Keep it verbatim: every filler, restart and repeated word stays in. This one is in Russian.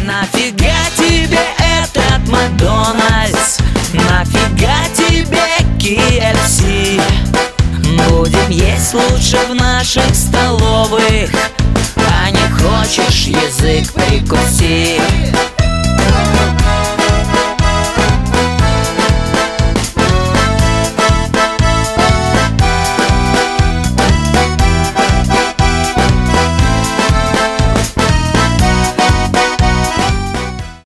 Нафига тебе этот Макдональдс? Нафига тебе кей эф си? Будем есть лучше в наших столовых, а не хочешь язык прикуси.